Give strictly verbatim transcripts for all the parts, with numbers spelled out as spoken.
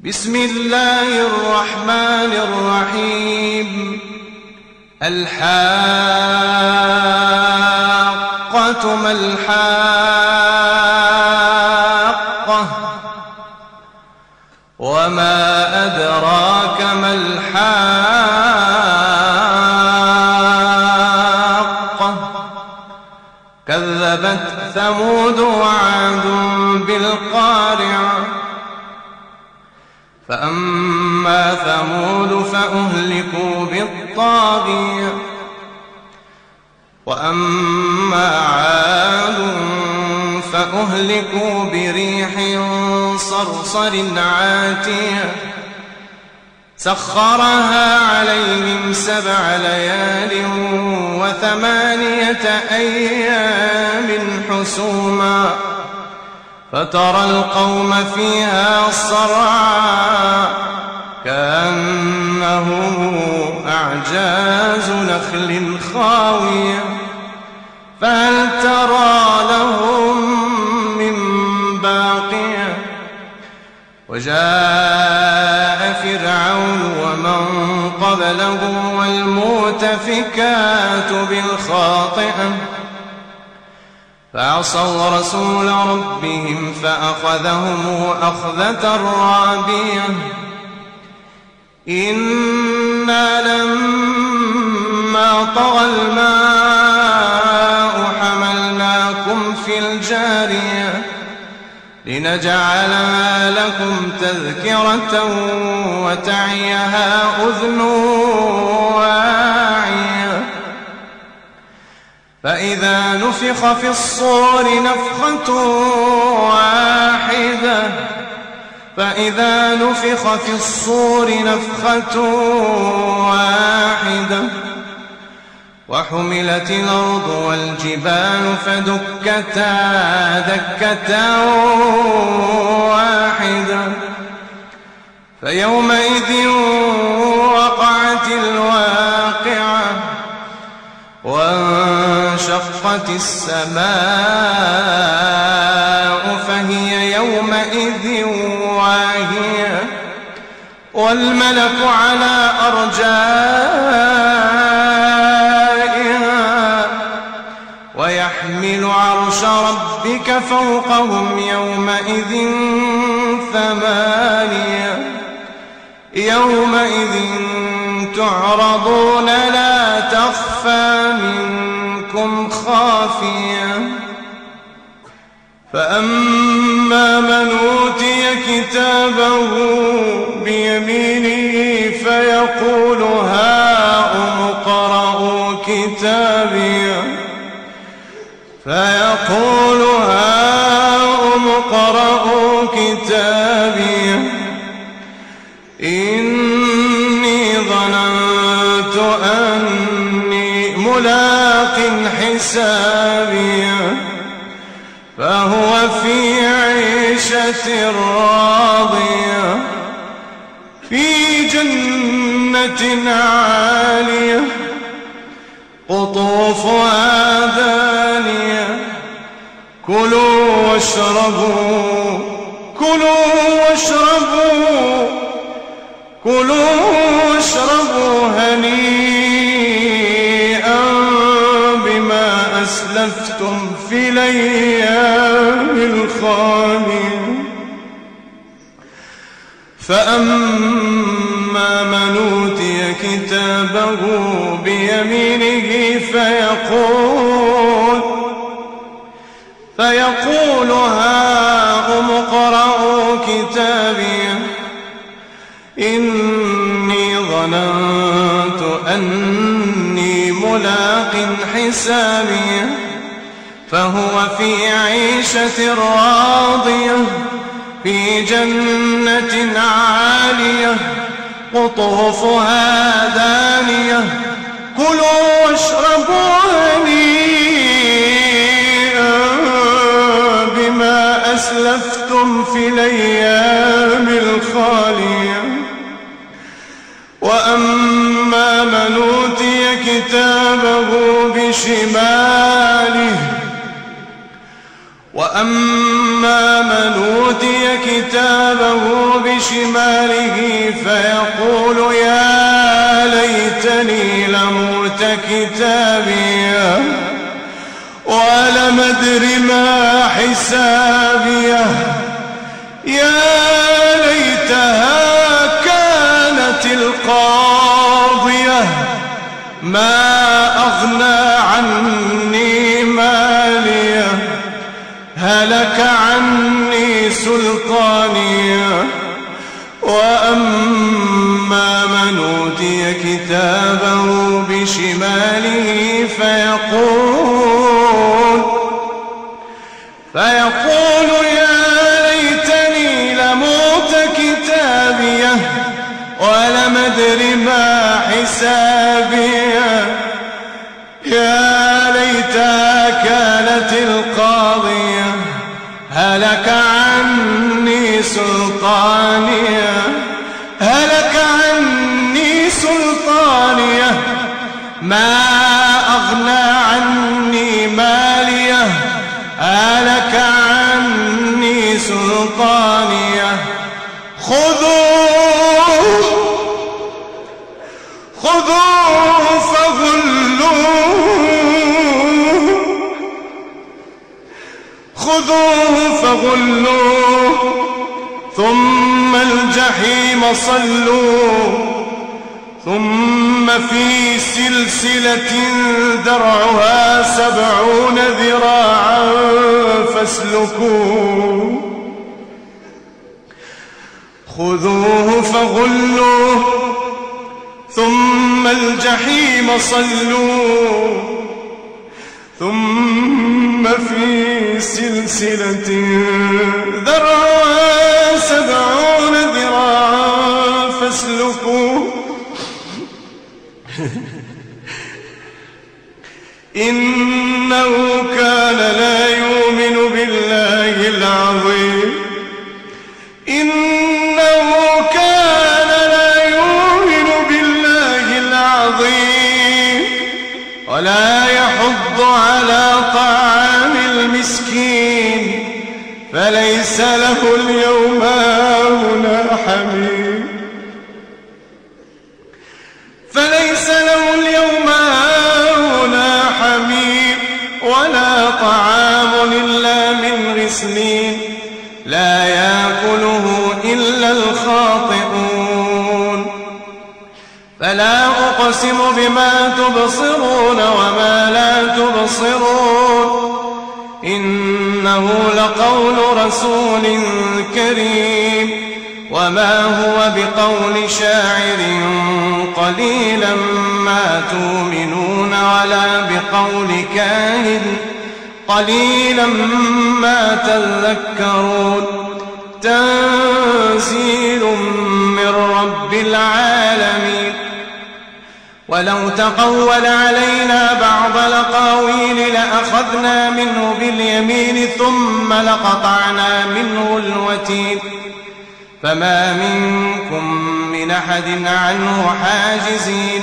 بسم الله الرحمن الرحيم. الحاقة ما الحاقة وما أدراك ما الحاقة كذبت ثمود وعاد بالقارعة فأما ثمود فأهلكوا بالطاغية وأما عاد فأهلكوا بريح صرصر عاتية سخرها عليهم سبع ليال وثمانية أيام حسوما فترى القوم فيها صرعا كأنهم أعجاز نخل خاوية فهل ترى لهم من باقية وجاء فرعون ومن قبله والمؤتفكات بالخاطئة فعصوا رسول ربهم فأخذهم أخذة رابية إنا لما طغى الماء حملناكم في الجارية لنجعلها لكم تذكرة وتعيها أذن واعية فإذا نفخ في الصور نفخة واحدة فإذا نفخ في الصور نفخة واحدة وحملت الأرض والجبال فدكتا دكة واحدة فيومئذ وقعت الواقعة وانشقت السماء فهي يومئذ واهية والملك على أرجائها ويحمل عرش ربك فوقهم يومئذ ثمانية يومئذ تعرضون لا تخفى منكم خافية فأما من أوتي كتابه بيمينه فيقول هاؤم اقرءوا كتابيه فيقول هاؤم اقرءوا كتابيه إني ظننت أني ملاق حسابيه فهو في عيشة راضية في جنة عالية قطوفها دانية كلوا واشربوا كلوا واشربوا كلوا واشربوا هنيئا بما أسلفتم في الأيام الخالية فأما من أوتي كتابه بيمينه فيقول فيقول هاؤم اقرءوا كتابيه إني ظننت أني ملاق حسابيه فهو في عيشة راضية في جنة عالية قطوفها دانية كلوا واشربوا هنيئا بما أسلفتم في الأيام الخالية وأما من أوتي كتابه بشماله وأما من أوتي كتابه بشماله فيقول يا ليتني لموت كتابيه ولم أدر ما حسابيه يا ليتها كانت القاضية ما أغنى عني ماليه هلك عني سلطانيه وأما من أوتي كتابه بشماله فيقول فيقول يا ليتني لموت كتابيه ولم أدر ما حسابيه يا ليتها كانت القاضية هلك عني سلطانيه هلك عني سلطانيه ما أغنى عني ماليه هلك عني سلطانيه خذوه خذوه فغلوه خذوه فغلوه ثم الجحيم صلوه ثم في سلسلة درعها سبعون ذراعا فاسلكوه خذوه فغلوه ثم الجحيم صلوه ثم في سلسلة ذرعها سبعون ذراعا فاسلكوه إنه كان لا يؤمن بالله العظيم إنه كان لا يؤمن بالله العظيم ولا يحض على طعام المسكين فليس له اليوم هاهنا حميم فليس له اليوم هاهنا حميم ولا طعام إلا من غسلين لا يأكله إلا الخاطئون فلا أقسم بما تبصرون وما لا تبصرون إنه لقول رسول كريم وما هو بقول شاعر قليلا ما تؤمنون ولا بقول كاهن قليلا ما تذكرون تنزيل من رب العالمين ولو تقول علينا بعض الأقاويل لأخذنا منه باليمين ثم لقطعنا منه الوتين فما منكم من أحد عنه حاجزين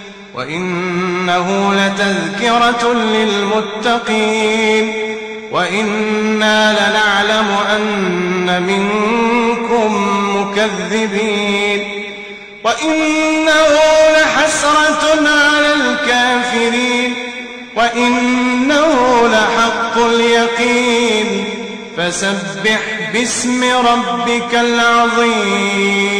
وإنه لتذكرة للمتقين وإنا لنعلم أن منكم مكذبين وإنه لحسرة على الكافرين وإنه لحق اليقين فسبح باسم ربك العظيم